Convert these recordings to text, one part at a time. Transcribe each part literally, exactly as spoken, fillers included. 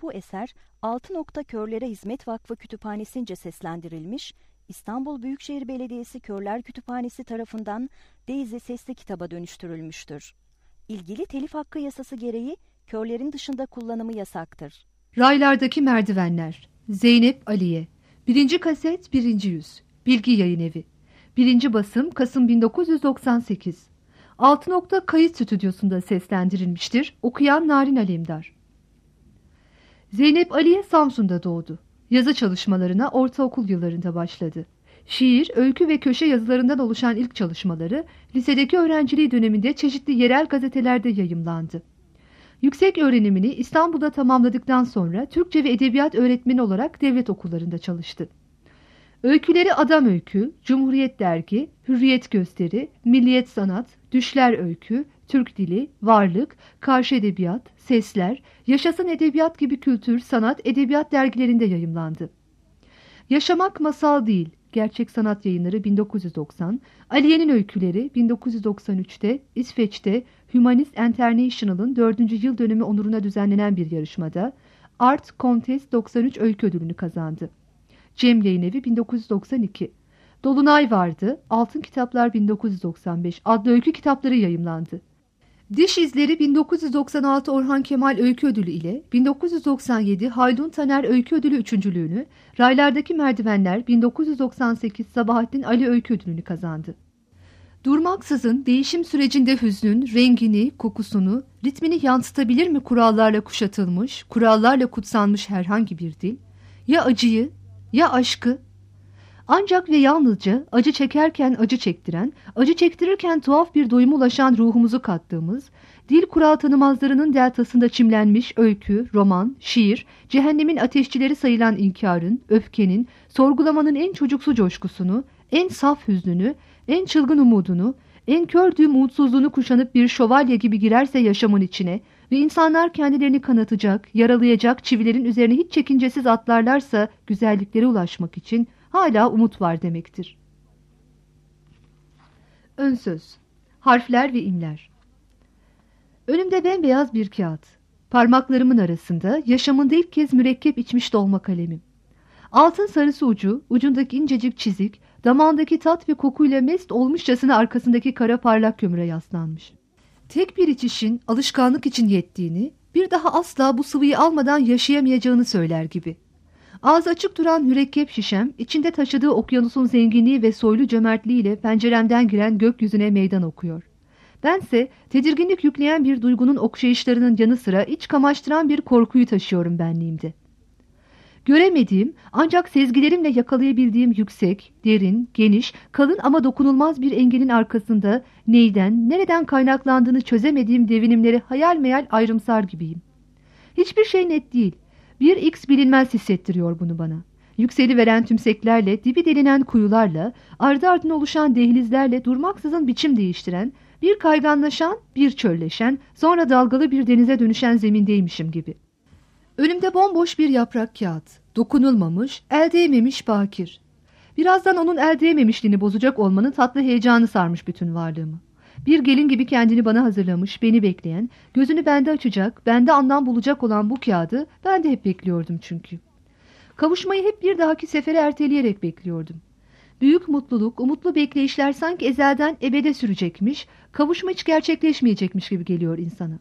Bu eser Altı Nokta Körlere Hizmet Vakfı Kütüphanesi'nce seslendirilmiş, İstanbul Büyükşehir Belediyesi Körler Kütüphanesi tarafından Daisy sesli kitaba dönüştürülmüştür. İlgili telif hakkı yasası gereği körlerin dışında kullanımı yasaktır. Raylardaki Merdivenler. Zeynep Aliye. Birinci kaset, birinci yüz. Bilgi Yayınevi. Birinci basım Kasım bin dokuz yüz doksan sekiz. Altı Nokta Kayıt Stüdyosu'nda seslendirilmiştir. Okuyan Narin Alemdar. Zeynep Aliye Samsun'da doğdu. Yazı çalışmalarına ortaokul yıllarında başladı. Şiir, öykü ve köşe yazılarından oluşan ilk çalışmaları lisedeki öğrenciliği döneminde çeşitli yerel gazetelerde yayımlandı. Yüksek öğrenimini İstanbul'da tamamladıktan sonra Türkçe ve edebiyat öğretmeni olarak devlet okullarında çalıştı. Öyküleri Adam Öykü, Cumhuriyet Dergi, Hürriyet Gösteri, Milliyet Sanat, Düşler Öykü, Türk Dili, Varlık, Karşı Edebiyat, Sesler, Yaşasın Edebiyat gibi kültür, sanat, edebiyat dergilerinde yayımlandı. Yaşamak Masal Değil, Gerçek Sanat Yayınları bin dokuz yüz doksan, Aliye'nin Öyküleri bin dokuz yüz doksan üçte İsveç'te Humanist International'ın dördüncü yıl dönümü onuruna düzenlenen bir yarışmada Art Contest doksan üç öykü ödülünü kazandı. Cem Yayınevi bin dokuz yüz doksan iki. Dolunay Vardı, Altın Kitaplar bin dokuz yüz doksan beş adlı öykü kitapları yayımlandı. Diş İzleri bin dokuz yüz doksan altı Orhan Kemal Öykü Ödülü ile bin dokuz yüz doksan yedi Haldun Taner Öykü Ödülü üçüncülüğünü, Raylardaki Merdivenler bin dokuz yüz doksan sekiz Sabahattin Ali Öykü Ödülünü kazandı. Durmaksızın değişim sürecinde hüznün, rengini, kokusunu, ritmini yansıtabilir mi kurallarla kuşatılmış, kurallarla kutsanmış herhangi bir dil? Ya acıyı, ya aşkı? Ancak ve yalnızca acı çekerken acı çektiren, acı çektirirken tuhaf bir doyuma ulaşan ruhumuzu kattığımız, dil kural tanımazlarının deltasında çimlenmiş öykü, roman, şiir, cehennemin ateşçileri sayılan inkarın, öfkenin, sorgulamanın en çocuksu coşkusunu, en saf hüznünü, en çılgın umudunu, en kördüğü mutsuzluğunu kuşanıp bir şövalye gibi girerse yaşamın içine ve insanlar kendilerini kanatacak, yaralayacak çivilerin üzerine hiç çekincesiz atlarlarsa güzelliklere ulaşmak için hala umut var demektir. Önsöz. Harfler ve imler. Önümde bembeyaz bir kağıt. Parmaklarımın arasında yaşamında ilk kez mürekkep içmiş dolma kalemim. Altın sarısı ucu, ucundaki incecik çizik, damağındaki tat ve kokuyla mest olmuşçasına arkasındaki kara parlak kömüre yaslanmış. Tek bir içişin alışkanlık için yettiğini, bir daha asla bu sıvıyı almadan yaşayamayacağını söyler gibi. Ağzı açık duran mürekkep şişem, içinde taşıdığı okyanusun zenginliği ve soylu cömertliğiyle penceremden giren gökyüzüne meydan okuyor. Bense tedirginlik yükleyen bir duygunun okşayışlarının yanı sıra iç kamaştıran bir korkuyu taşıyorum benliğimde. Göremediğim ancak sezgilerimle yakalayabildiğim yüksek, derin, geniş, kalın ama dokunulmaz bir engelin arkasında neyden, nereden kaynaklandığını çözemediğim devinimleri hayal meyal ayrımsar gibiyim. Hiçbir şey net değil. Bir X bilinmez hissettiriyor bunu bana. Yükseliveren tümseklerle, dibi delinen kuyularla, ardı ardına oluşan dehlizlerle durmaksızın biçim değiştiren, bir kayganlaşan, bir çölleşen, sonra dalgalı bir denize dönüşen zemindeymişim gibi. Önümde bomboş bir yaprak kağıt, dokunulmamış, el değmemiş bakir. Birazdan onun el değmemişliğini bozacak olmanın tatlı heyecanı sarmış bütün varlığımı. Bir gelin gibi kendini bana hazırlamış, beni bekleyen, gözünü bende açacak, bende anlam bulacak olan bu kağıdı ben de hep bekliyordum çünkü. Kavuşmayı hep bir dahaki sefere erteleyerek bekliyordum. Büyük mutluluk, umutlu bekleyişler sanki ezelden ebede sürecekmiş, kavuşma hiç gerçekleşmeyecekmiş gibi geliyor insana.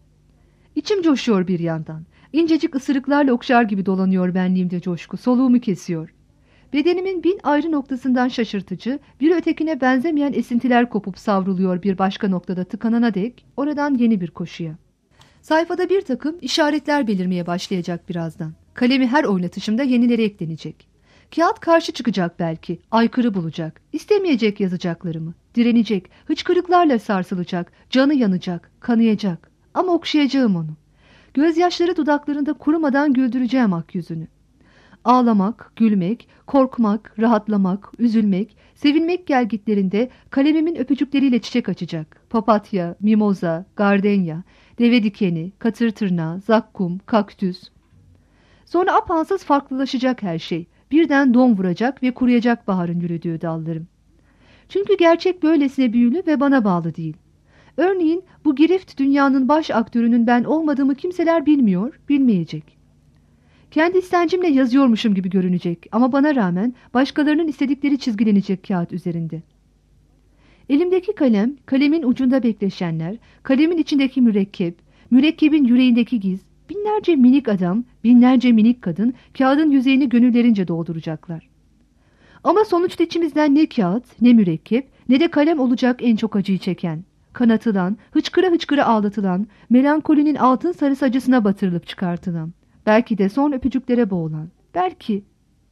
İçim coşuyor bir yandan. İncecik ısırıklarla okşar gibi dolanıyor benliğimde coşku, soluğumu kesiyor. Bedenimin bin ayrı noktasından şaşırtıcı, bir ötekine benzemeyen esintiler kopup savruluyor bir başka noktada tıkanana dek, oradan yeni bir koşuya. Sayfada bir takım işaretler belirmeye başlayacak birazdan. Kalemi her oynatışımda yenileri eklenecek. Kağıt karşı çıkacak belki, aykırı bulacak, istemeyecek yazacaklarımı, direnecek, hıçkırıklarla sarsılacak, canı yanacak, kanayacak. Ama okşayacağım onu. Gözyaşları dudaklarında kurumadan güldüreceğim ak yüzünü. Ağlamak, gülmek, korkmak, rahatlamak, üzülmek, sevinmek gelgitlerinde kalemimin öpücükleriyle çiçek açacak. Papatya, mimoza, gardenya, deve dikeni, katır tırnağı, zakkum, kaktüs. Sonra apansız farklılaşacak her şey. Birden don vuracak ve kuruyacak baharın yürüdüğü dallarım. Çünkü gerçek böylesine büyülü ve bana bağlı değil. Örneğin bu girift dünyanın baş aktörünün ben olmadığımı kimseler bilmiyor, bilmeyecek. Kendi istencimle yazıyormuşum gibi görünecek ama bana rağmen başkalarının istedikleri çizgilenecek kağıt üzerinde. Elimdeki kalem, kalemin ucunda bekleşenler, kalemin içindeki mürekkep, mürekkebin yüreğindeki giz, binlerce minik adam, binlerce minik kadın kağıdın yüzeyini gönüllerince dolduracaklar. Ama sonuçta içimizden ne kağıt, ne mürekkep, ne de kalem olacak en çok acıyı çeken, kanatılan, hıçkıra hıçkıra ağlatılan, melankolinin altın sarısı acısına batırılıp çıkartılan, belki de son öpücüklere boğulan, belki...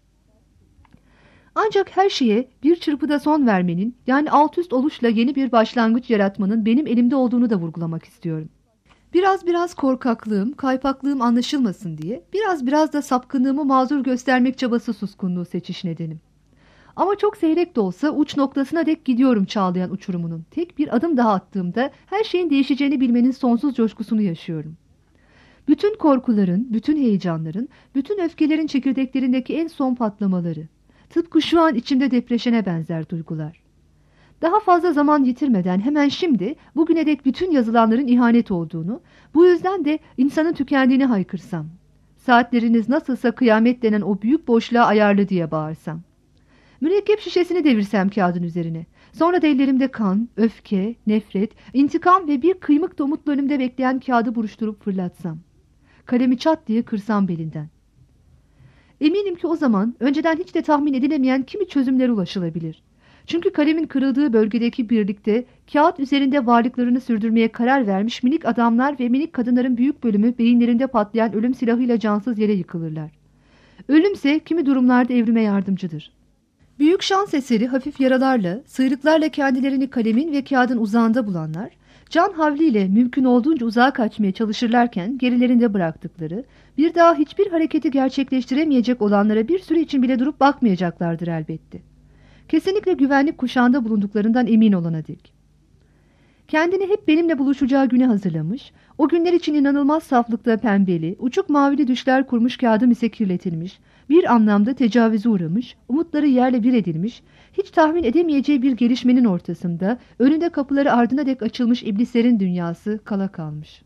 Ancak her şeye bir çırpıda son vermenin, yani alt üst oluşla yeni bir başlangıç yaratmanın benim elimde olduğunu da vurgulamak istiyorum. Biraz biraz korkaklığım, kaypaklığım anlaşılmasın diye, biraz biraz da sapkınlığımı mazur göstermek çabası suskunluğu seçiş nedenim. Ama çok seyrek de olsa uç noktasına dek gidiyorum çağlayan uçurumunun. Tek bir adım daha attığımda her şeyin değişeceğini bilmenin sonsuz coşkusunu yaşıyorum. Bütün korkuların, bütün heyecanların, bütün öfkelerin çekirdeklerindeki en son patlamaları. Tıpkı şu an içimde depreşene benzer duygular. Daha fazla zaman yitirmeden hemen şimdi bugüne dek bütün yazılanların ihanet olduğunu, bu yüzden de insanın tükendiğini haykırsam. Saatleriniz nasılsa kıyamet denen o büyük boşluğa ayarlı diye bağırsam. Mürekkep şişesini devirsem kağıdın üzerine. Sonra da ellerimde kan, öfke, nefret, intikam ve bir kıymık da umutla önümde bekleyen kağıdı buruşturup fırlatsam. Kalemi çat diye kırsam belinden. Eminim ki o zaman önceden hiç de tahmin edilemeyen kimi çözümlere ulaşılabilir. Çünkü kalemin kırıldığı bölgedeki birlikte kağıt üzerinde varlıklarını sürdürmeye karar vermiş minik adamlar ve minik kadınların büyük bölümü beyinlerinde patlayan ölüm silahıyla cansız yere yıkılırlar. Ölümse kimi durumlarda evrime yardımcıdır. Büyük şans eseri hafif yaralarla, sıyrıklarla kendilerini kalemin ve kağıdın uzağında bulanlar, can havliyle mümkün olduğunca uzağa kaçmaya çalışırlarken gerilerinde bıraktıkları, bir daha hiçbir hareketi gerçekleştiremeyecek olanlara bir süre için bile durup bakmayacaklardır elbette. Kesinlikle güvenlik kuşağında bulunduklarından emin olana dek. Kendini hep benimle buluşacağı güne hazırlamış, o günler için inanılmaz saflıkta pembeli, uçuk mavili düşler kurmuş kağıdım ise kirletilmiş, bir anlamda tecavüze uğramış, umutları yerle bir edilmiş, hiç tahmin edemeyeceği bir gelişmenin ortasında, önünde kapıları ardına dek açılmış iblislerin dünyası kala kalmış.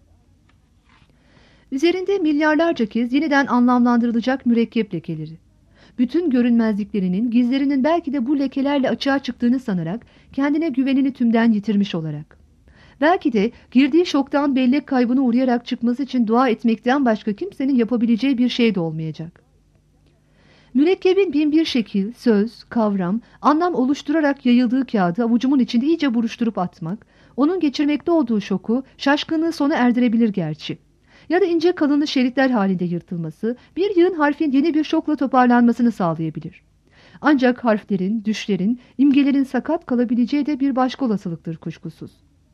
Üzerinde milyarlarca kez yeniden anlamlandırılacak mürekkep lekeleri. Bütün görünmezliklerinin, gizlerinin belki de bu lekelerle açığa çıktığını sanarak, kendine güvenini tümden yitirmiş olarak. Belki de girdiği şoktan bellek kaybına uğrayarak çıkması için dua etmekten başka kimsenin yapabileceği bir şey de olmayacak. Mürekkebin bin bir şekil, söz, kavram, anlam oluşturarak yayıldığı kağıdı avucumun içinde iyice buruşturup atmak, onun geçirmekte olduğu şoku, şaşkınlığı sona erdirebilir gerçi. Ya da ince kalınlı şeritler halinde yırtılması, bir yığın harfin yeni bir şokla toparlanmasını sağlayabilir. Ancak harflerin, düşlerin, imgelerin sakat kalabileceği de bir başka olasılıktır kuşkusuz.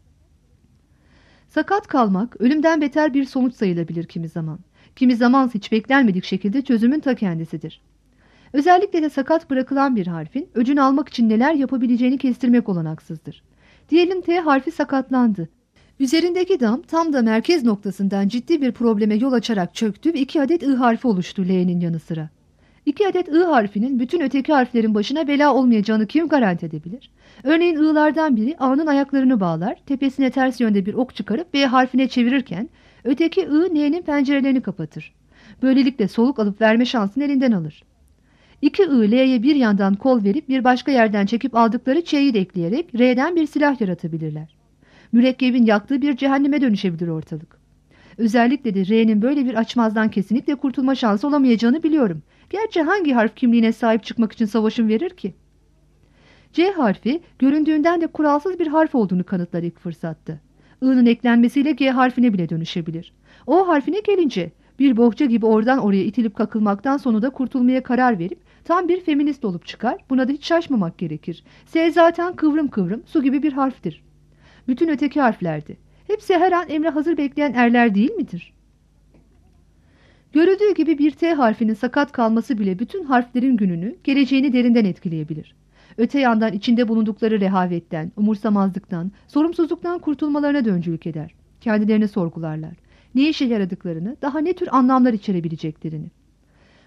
Sakat kalmak, ölümden beter bir sonuç sayılabilir kimi zaman. Kimi zaman hiç beklenmedik şekilde çözümün ta kendisidir. Özellikle de sakat bırakılan bir harfin, öcünü almak için neler yapabileceğini kestirmek olanaksızdır. Diyelim T harfi sakatlandı. Üzerindeki dam tam da merkez noktasından ciddi bir probleme yol açarak çöktü ve iki adet I harfi oluştu L'nin yanı sıra. İki adet I harfinin bütün öteki harflerin başına bela olmayacağını kim garanti edebilir? Örneğin I'lardan biri A'nın ayaklarını bağlar, tepesine ters yönde bir ok çıkarıp B harfine çevirirken, öteki I N'nin pencerelerini kapatır. Böylelikle soluk alıp verme şansını elinden alır. İki I L'ye bir yandan kol verip bir başka yerden çekip aldıkları Ç'yi de ekleyerek R'den bir silah yaratabilirler. Mürekkebin yaktığı bir cehenneme dönüşebilir ortalık. Özellikle de R'nin böyle bir açmazdan kesinlikle kurtulma şansı olamayacağını biliyorum. Gerçi hangi harf kimliğine sahip çıkmak için savaşım verir ki? C harfi göründüğünden de kuralsız bir harf olduğunu kanıtlar ilk fırsatta. I'nın eklenmesiyle G harfine bile dönüşebilir. O harfine gelince bir bohça gibi oradan oraya itilip kakılmaktan sonunda kurtulmaya karar verip tam bir feminist olup çıkar. Buna da hiç şaşmamak gerekir. S zaten kıvrım kıvrım su gibi bir harftir. Bütün öteki harflerdi. Hepsi her an emre hazır bekleyen erler değil midir? Görüldüğü gibi bir T harfinin sakat kalması bile bütün harflerin gününü, geleceğini derinden etkileyebilir. Öte yandan içinde bulundukları rehavetten, umursamazlıktan, sorumsuzluktan kurtulmalarına da öncülük eder. Kendilerini sorgularlar. Ne işe yaradıklarını, daha ne tür anlamlar içerebileceklerini.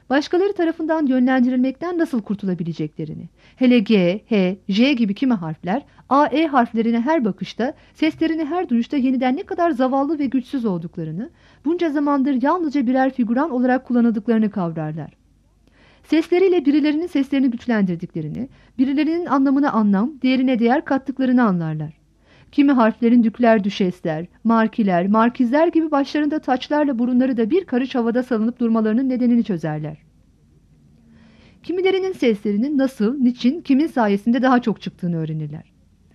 başkaları tarafından yönlendirilmekten nasıl kurtulabileceklerini, hele G, H, J gibi kimi harfler, A, E harflerine her bakışta, seslerini her duyuşta yeniden ne kadar zavallı ve güçsüz olduklarını, bunca zamandır yalnızca birer figüran olarak kullanıldıklarını kavrarlar. Sesleriyle birilerinin seslerini güçlendirdiklerini, birilerinin anlamına anlam, diğerine değer kattıklarını anlarlar. Kimi harflerin dükler, düşesler, markiler, markizler gibi başlarında taçlarla burunları da bir karış havada salınıp durmalarının nedenini çözerler. Kimilerinin seslerinin nasıl, niçin, kimin sayesinde daha çok çıktığını öğrenirler.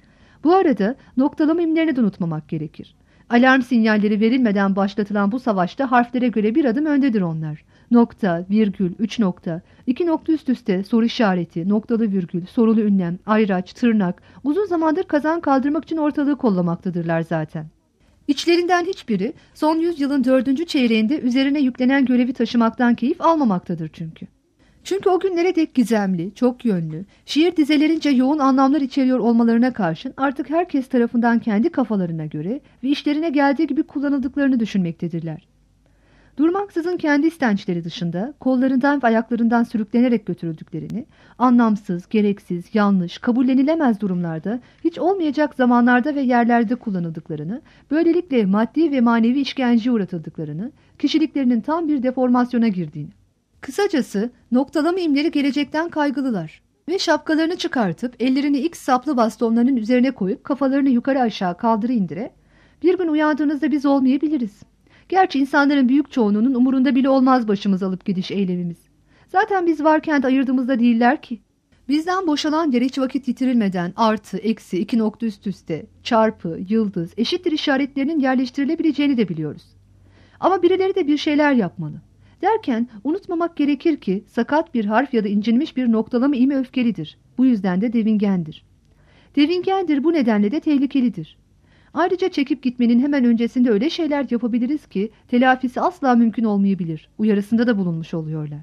Bu arada noktalama imlerini de unutmamak gerekir. Alarm sinyalleri verilmeden başlatılan bu savaşta harflere göre bir adım öndedir onlar. Nokta, virgül, üç nokta, iki nokta üst üste, soru işareti, noktalı virgül, sorulu ünlem, ayraç, tırnak, uzun zamandır kazan kaldırmak için ortalığı kollamaktadırlar zaten. İçlerinden hiçbiri son yüzyılın dördüncü çeyreğinde üzerine yüklenen görevi taşımaktan keyif almamaktadır çünkü. Çünkü o günlere dek gizemli, çok yönlü, şiir dizelerince yoğun anlamlar içeriyor olmalarına karşın artık herkes tarafından kendi kafalarına göre ve işlerine geldiği gibi kullanıldıklarını düşünmektedirler. Durmaksızın kendi istençleri dışında kollarından ve ayaklarından sürüklenerek götürüldüklerini, anlamsız, gereksiz, yanlış, kabullenilemez durumlarda, hiç olmayacak zamanlarda ve yerlerde kullanıldıklarını, böylelikle maddi ve manevi işkenceye uğratıldıklarını, kişiliklerinin tam bir deformasyona girdiğini. Kısacası noktalama imleri gelecekten kaygılılar ve şapkalarını çıkartıp ellerini X saplı bastonlarının üzerine koyup kafalarını yukarı aşağı kaldırı indire, bir gün uyandığınızda biz olmayabiliriz. Gerçi insanların büyük çoğunluğunun umurunda bile olmaz başımız alıp gidiş eylemimiz. Zaten biz varken de ayırdığımızda değiller ki. Bizden boşalan yere hiç vakit yitirilmeden artı, eksi, iki nokta üst üste, çarpı, yıldız, eşittir işaretlerinin yerleştirilebileceğini de biliyoruz. Ama birileri de bir şeyler yapmalı. Derken unutmamak gerekir ki sakat bir harf ya da incinmiş bir noktalama imi öfkelidir. Bu yüzden de devingendir. Devingendir, bu nedenle de tehlikelidir. Ayrıca çekip gitmenin hemen öncesinde öyle şeyler yapabiliriz ki telafisi asla mümkün olmayabilir. Uyarısında da bulunmuş oluyorlar.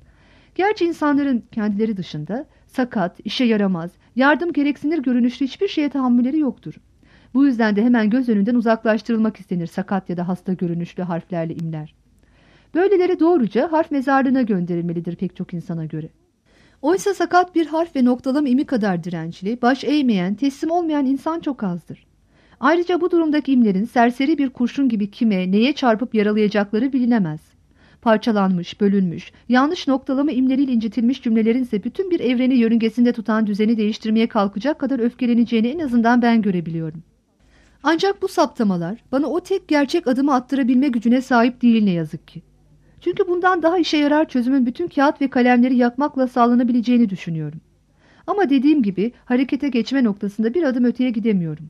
Gerçi insanların kendileri dışında sakat, işe yaramaz, yardım gereksinir görünüşlü hiçbir şeye tahammülleri yoktur. Bu yüzden de hemen göz önünden uzaklaştırılmak istenir sakat ya da hasta görünüşlü harflerle imler. Böyleleri doğruca harf mezarlığına gönderilmelidir pek çok insana göre. Oysa sakat bir harf ve noktalama imi kadar dirençli, baş eğmeyen, teslim olmayan insan çok azdır. Ayrıca bu durumdaki imlerin serseri bir kurşun gibi kime, neye çarpıp yaralayacakları bilinemez. Parçalanmış, bölünmüş, yanlış noktalama imleriyle incitilmiş cümlelerin ise bütün bir evreni yörüngesinde tutan düzeni değiştirmeye kalkacak kadar öfkeleneceğini en azından ben görebiliyorum. Ancak bu saptamalar bana o tek gerçek adımı attırabilme gücüne sahip değil ne yazık ki. Çünkü bundan daha işe yarar çözümün bütün kağıt ve kalemleri yakmakla sağlanabileceğini düşünüyorum. Ama dediğim gibi harekete geçme noktasında bir adım öteye gidemiyorum.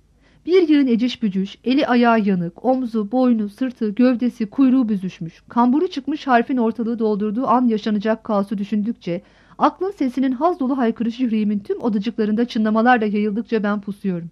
Bir yığın eciş bücüş, eli ayağı yanık, omzu, boynu, sırtı, gövdesi, kuyruğu büzüşmüş, kamburu çıkmış harfin ortalığı doldurduğu an yaşanacak kaosu düşündükçe, aklın sesinin haz dolu haykırışı yüreğimin tüm odacıklarında çınlamalarla yayıldıkça ben pusuyorum.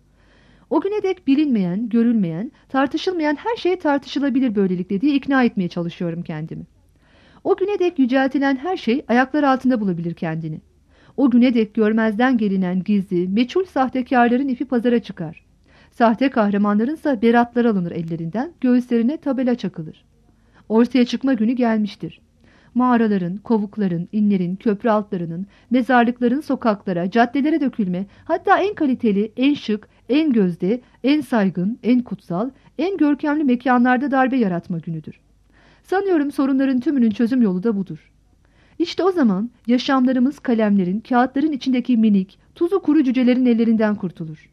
O güne dek bilinmeyen, görülmeyen, tartışılmayan her şey tartışılabilir böylelikle diye ikna etmeye çalışıyorum kendimi. O güne dek yüceltilen her şey ayaklar altında bulabilir kendini. O güne dek görmezden gelinen gizli, meçhul sahtekarların ipi pazara çıkar. Sahte kahramanlarınsa beratlar alınır ellerinden, göğüslerine tabela çakılır. Ortaya çıkma günü gelmiştir. Mağaraların, kovukların, inlerin, köprü altlarının, mezarlıkların sokaklara, caddelere dökülme, hatta en kaliteli, en şık, en gözde, en saygın, en kutsal, en görkemli mekanlarda darbe yaratma günüdür. Sanıyorum sorunların tümünün çözüm yolu da budur. İşte o zaman yaşamlarımız kalemlerin, kağıtların içindeki minik, tuzu kuru cücelerin ellerinden kurtulur.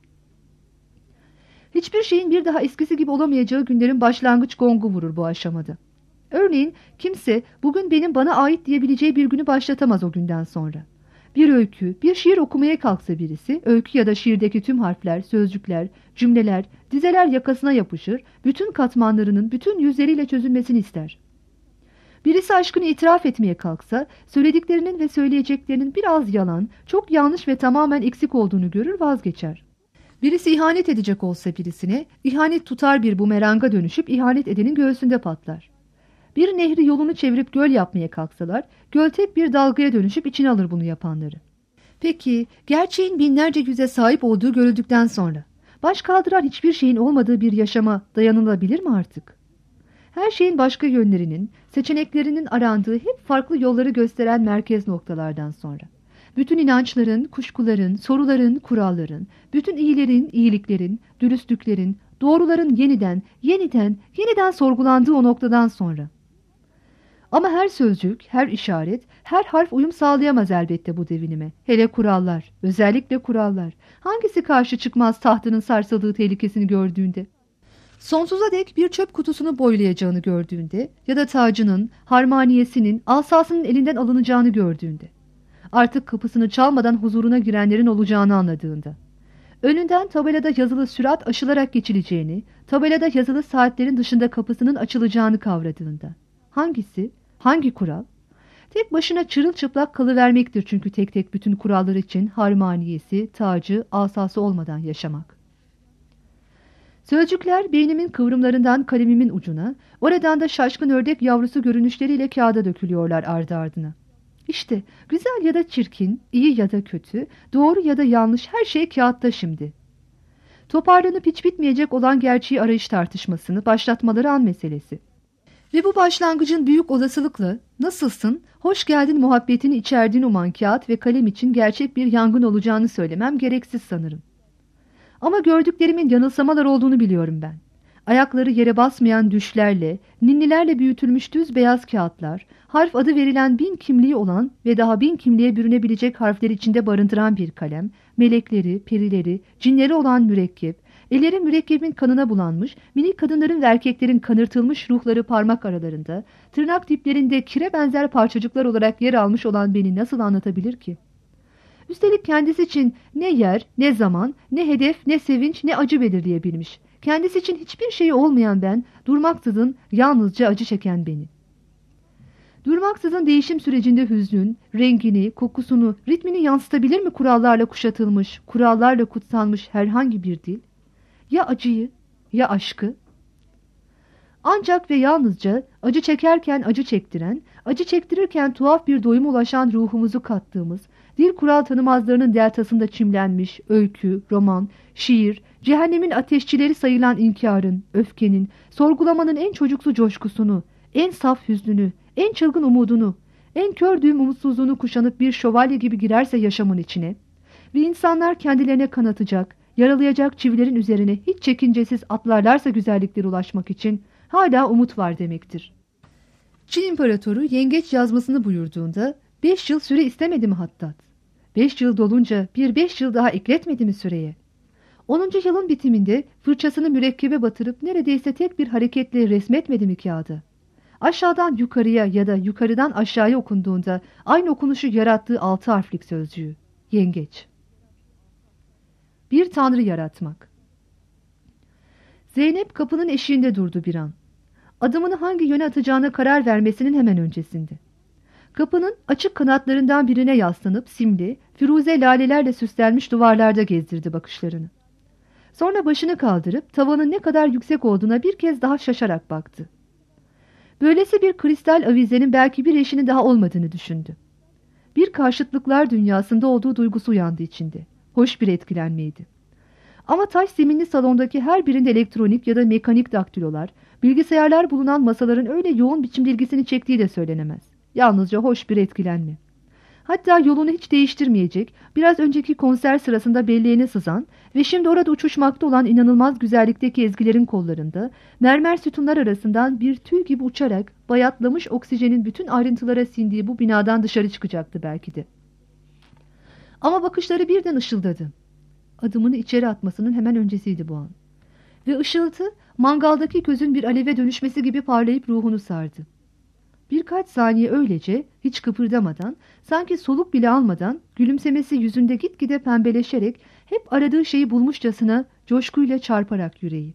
Hiçbir şeyin bir daha eskisi gibi olamayacağı günlerin başlangıç gongu vurur bu aşamada. Örneğin kimse bugün benim bana ait diyebileceği bir günü başlatamaz o günden sonra. Bir öykü, bir şiir okumaya kalksa birisi, öykü ya da şiirdeki tüm harfler, sözcükler, cümleler, dizeler yakasına yapışır, bütün katmanlarının bütün yüzleriyle çözülmesini ister. Birisi aşkını itiraf etmeye kalksa, söylediklerinin ve söyleyeceklerinin biraz yalan, çok yanlış ve tamamen eksik olduğunu görür, vazgeçer. Birisi ihanet edecek olsa birisine, ihanet tutar bir bumeranga dönüşüp ihanet edenin göğsünde patlar. Bir nehri yolunu çevirip göl yapmaya kalksalar, göl tek bir dalgaya dönüşüp içine alır bunu yapanları. Peki, gerçeğin binlerce yüze sahip olduğu görüldükten sonra, baş kaldıran hiçbir şeyin olmadığı bir yaşama dayanılabilir mi artık? Her şeyin başka yönlerinin, seçeneklerinin arandığı hep farklı yolları gösteren merkez noktalardan sonra. Bütün inançların, kuşkuların, soruların, kuralların, bütün iyilerin, iyiliklerin, dürüstlüklerin, doğruların yeniden, yeniden, yeniden sorgulandığı o noktadan sonra. Ama her sözcük, her işaret, her harf uyum sağlayamaz elbette bu devinime. Hele kurallar, özellikle kurallar. Hangisi karşı çıkmaz tahtının sarsıldığı tehlikesini gördüğünde? Sonsuza dek bir çöp kutusunu boylayacağını gördüğünde ya da tacının, harmaniyesinin, asasının elinden alınacağını gördüğünde. Artık kapısını çalmadan huzuruna girenlerin olacağını anladığında. Önünden tabelada yazılı sürat aşılarak geçileceğini, tabelada yazılı saatlerin dışında kapısının açılacağını kavradığında. Hangisi? Hangi kural? Tek başına çırılçıplak kalıvermektir çünkü tek tek bütün kurallar için harmaniyesi, tacı, asası olmadan yaşamak. Sözcükler beynimin kıvrımlarından kalemimin ucuna, oradan da şaşkın ördek yavrusu görünüşleriyle kağıda dökülüyorlar ardı ardına. İşte güzel ya da çirkin, iyi ya da kötü, doğru ya da yanlış her şey kağıtta şimdi. Toparlanıp hiç bitmeyecek olan gerçeği arayış tartışmasını başlatmaları an meselesi. Ve bu başlangıcın büyük olasılıkla nasılsın, hoş geldin muhabbetini içerdiğini uman kağıt ve kalem için gerçek bir yangın olacağını söylemem gereksiz sanırım. Ama gördüklerimin yanılsamalar olduğunu biliyorum ben. Ayakları yere basmayan düşlerle, ninnilerle büyütülmüş düz beyaz kağıtlar, harf adı verilen bin kimliği olan ve daha bin kimliğe bürünebilecek harfler içinde barındıran bir kalem, melekleri, perileri, cinleri olan mürekkep, elleri mürekkebin kanına bulanmış, minik kadınların ve erkeklerin kanırtılmış ruhları parmak aralarında, tırnak diplerinde kire benzer parçacıklar olarak yer almış olan beni nasıl anlatabilir ki? Üstelik kendisi için ne yer, ne zaman, ne hedef, ne sevinç, ne acı belirleyebilmiş. Kendisi için hiçbir şeyi olmayan ben, durmaksızın yalnızca acı çeken beni. Durmaksızın değişim sürecinde hüznün, rengini, kokusunu, ritmini yansıtabilir mi kurallarla kuşatılmış, kurallarla kutsanmış herhangi bir dil? Ya acıyı, ya aşkı? Ancak ve yalnızca acı çekerken acı çektiren, acı çektirirken tuhaf bir doyuma ulaşan ruhumuzu kattığımız, dil kural tanımazlarının deltasında çimlenmiş öykü, roman, şiir, cehennemin ateşçileri sayılan inkarın, öfkenin, sorgulamanın en çocuksu coşkusunu, en saf hüznünü, en çılgın umudunu, en kör düğüm umutsuzluğunu kuşanıp bir şövalye gibi girerse yaşamın içine ve insanlar kendilerine kanatacak, yaralayacak çivilerin üzerine hiç çekincesiz atlarlarsa güzelliklere ulaşmak için hala umut var demektir. Çin İmparatoru yengeç yazmasını buyurduğunda beş yıl süre istemedi mi Hattat? Beş yıl dolunca bir beş yıl daha ekletmedi mi süreye? Onuncu yılın bitiminde fırçasını mürekkebe batırıp neredeyse tek bir hareketle resmetmedi mi kağıdı? Aşağıdan yukarıya ya da yukarıdan aşağıya okunduğunda aynı okunuşu yarattığı altı harflik sözcüğü. Yengeç. Bir tanrı yaratmak. Zeynep kapının eşiğinde durdu bir an. Adımını hangi yöne atacağına karar vermesinin hemen öncesinde. Kapının açık kanatlarından birine yaslanıp simli, firuze lalelerle süslenmiş duvarlarda gezdirdi bakışlarını. Sonra başını kaldırıp tavanın ne kadar yüksek olduğuna bir kez daha şaşarak baktı. Böylesi bir kristal avizenin belki bir eşinin daha olmadığını düşündü. Bir karşıtlıklar dünyasında olduğu duygusu uyandı içinde. Hoş bir etkilenmeydi. Ama taş zeminli salondaki her birinde elektronik ya da mekanik daktilolar, bilgisayarlar bulunan masaların öyle yoğun biçimde ilgisini çektiği de söylenemez. Yalnızca hoş bir etkilenme. Hatta yolunu hiç değiştirmeyecek, biraz önceki konser sırasında belleğine sızan ve şimdi orada uçuşmakta olan inanılmaz güzellikteki ezgilerin kollarında, mermer sütunlar arasından bir tüy gibi uçarak bayatlamış oksijenin bütün ayrıntılara sindiği bu binadan dışarı çıkacaktı belki de. Ama bakışları birden ışıldadı. Adımını içeri atmasının hemen öncesiydi bu an. Ve ışıltı mangaldaki gözün bir aleve dönüşmesi gibi parlayıp ruhunu sardı. Birkaç saniye öylece hiç kıpırdamadan, sanki soluk bile almadan gülümsemesi yüzünde gitgide pembeleşerek hep aradığı şeyi bulmuşçasına coşkuyla çarparak yüreği.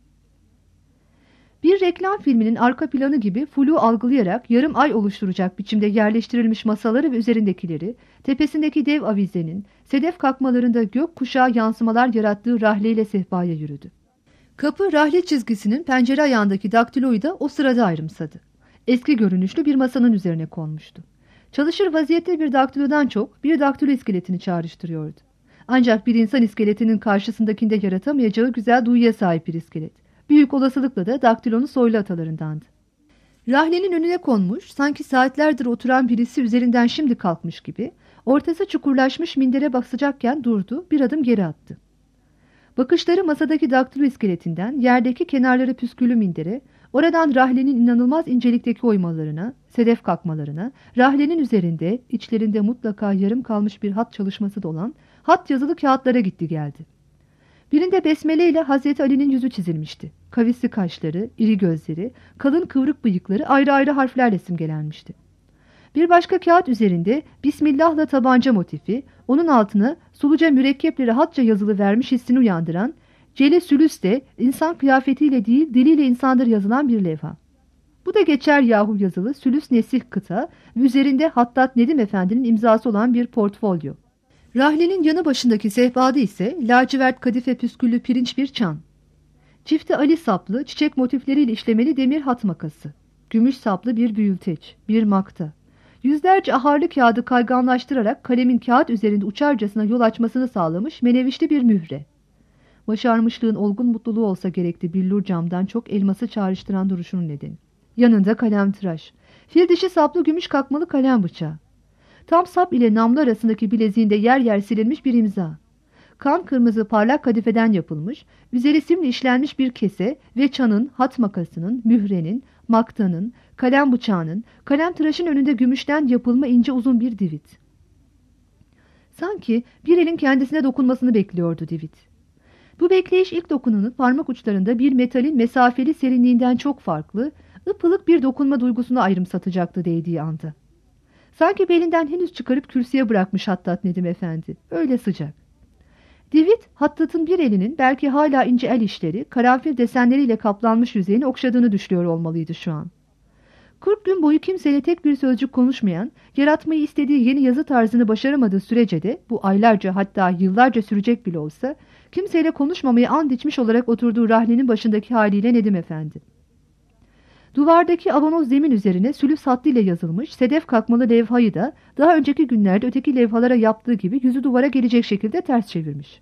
Bir reklam filminin arka planı gibi flu algılayarak yarım ay oluşturacak biçimde yerleştirilmiş masaları ve üzerindekileri, tepesindeki dev avizenin, sedef kalkmalarında gök kuşağı yansımalar yarattığı rahleyle sehpaya yürüdü. Kapı rahle çizgisinin pencere ayağındaki daktiloyu da o sırada ayrımsadı. Eski görünüşlü bir masanın üzerine konmuştu. Çalışır vaziyette bir daktilodan çok bir daktilo iskeletini çağrıştırıyordu. Ancak bir insan iskeletinin karşısındakinde yaratamayacağı güzel duyuya sahip bir iskelet. Büyük olasılıkla da daktilonun soylu atalarındandı. Rahlenin önüne konmuş, sanki saatlerdir oturan birisi üzerinden şimdi kalkmış gibi, ortası çukurlaşmış mindere basacakken durdu, bir adım geri attı. Bakışları masadaki daktilo iskeletinden, yerdeki kenarları püsküllü mindere, oradan rahlenin inanılmaz incelikteki oymalarına, sedef kalkmalarına, rahlenin üzerinde, içlerinde mutlaka yarım kalmış bir hat çalışması da olan, hat yazılı kağıtlara gitti geldi. Birinde besmele ile Hazreti Ali'nin yüzü çizilmişti. Kavisli kaşları, iri gözleri, kalın kıvrık bıyıkları ayrı ayrı harflerle simgelenmişti. Bir başka kağıt üzerinde Bismillah'la tabanca motifi, onun altına suluca mürekkeple rahatça yazılı vermiş hissini uyandıran, Cele Sülüs de insan kıyafetiyle değil diliyle insandır yazılan bir levha. Bu da geçer yahu yazılı Sülüs Nesih kıta ve üzerinde Hattat Nedim Efendi'nin imzası olan bir portfolyo. Rahlenin yanı başındaki sehpada ise lacivert kadife püsküllü pirinç bir çan. Çifte Ali saplı çiçek motifleriyle işlemeli demir hat makası. Gümüş saplı bir büyülteç, bir makta. Yüzlerce aharlı kağıdı kayganlaştırarak kalemin kağıt üzerinde uçarcasına yol açmasını sağlamış menevişli bir mühre. Başarmışlığın olgun mutluluğu olsa gerekti billur camdan çok elması çağrıştıran duruşunun nedeni. Yanında kalem tıraş, fil dişi saplı gümüş kakmalı kalem bıçağı. Tam sap ile namlu arasındaki bileziğinde yer yer silinmiş bir imza. Kan kırmızı parlak kadifeden yapılmış, üzeri simle işlenmiş bir kese ve çanın, hat makasının, mührenin, maktanın, kalem bıçağının, kalem tıraşın önünde gümüşten yapılma ince uzun bir divit. Sanki bir elin kendisine dokunmasını bekliyordu divit. Bu bekleyiş ilk dokunanın parmak uçlarında bir metalin mesafeli serinliğinden çok farklı, ıpılık bir dokunma duygusuna ayrımsatacaktı değdiği anda. Sanki belinden henüz çıkarıp kürsüye bırakmış Hattat Nedim Efendi. Öyle sıcak. Divit, Hattat'ın bir elinin belki hala ince el işleri, karanfil desenleriyle kaplanmış yüzeyini okşadığını düşlüyor olmalıydı şu an. Kırk gün boyu kimseyle tek bir sözcük konuşmayan, yaratmayı istediği yeni yazı tarzını başaramadığı sürece de, bu aylarca hatta yıllarca sürecek bile olsa, kimseyle konuşmamayı and içmiş olarak oturduğu rahlenin başındaki haliyle Nedim Efendi. Duvardaki avanoz zemin üzerine sülüs hattıyla yazılmış sedef kalkmalı levhayı da daha önceki günlerde öteki levhalara yaptığı gibi yüzü duvara gelecek şekilde ters çevirmiş.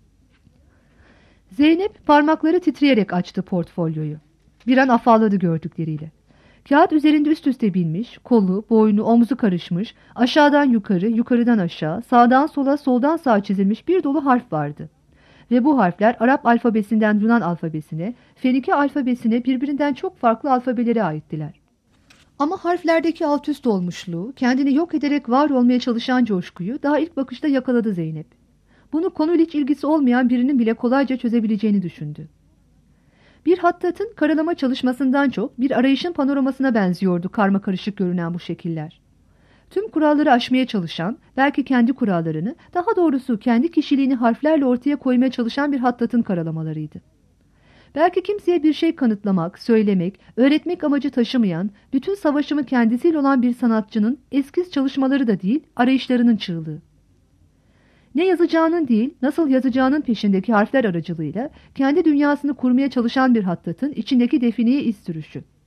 Zeynep parmakları titreyerek açtı portfolyoyu. Bir an afalladı gördükleriyle. Kağıt üzerinde üst üste binmiş, kolu, boynu, omzu karışmış, aşağıdan yukarı, yukarıdan aşağı, sağdan sola, soldan sağa çizilmiş bir dolu harf vardı. Ve bu harfler Arap alfabesinden Yunan alfabesine, Fenike alfabesine birbirinden çok farklı alfabelere aittiler. Ama harflerdeki alt üst olmuşluğu, kendini yok ederek var olmaya çalışan coşkuyu daha ilk bakışta yakaladı Zeynep. Bunu konuyla hiç ilgisi olmayan birinin bile kolayca çözebileceğini düşündü. Bir hattatın karalama çalışmasından çok bir arayışın panoramasına benziyordu karma karışık görünen bu şekiller. Tüm kuralları aşmaya çalışan, belki kendi kurallarını, daha doğrusu kendi kişiliğini harflerle ortaya koymaya çalışan bir hattatın karalamalarıydı. Belki kimseye bir şey kanıtlamak, söylemek, öğretmek amacı taşımayan, bütün savaşımı kendisiyle olan bir sanatçının eskiz çalışmaları da değil, arayışlarının çığlığı. Ne yazacağının değil, nasıl yazacağının peşindeki harfler aracılığıyla kendi dünyasını kurmaya çalışan bir hattatın içindeki defineye iz sürüşü.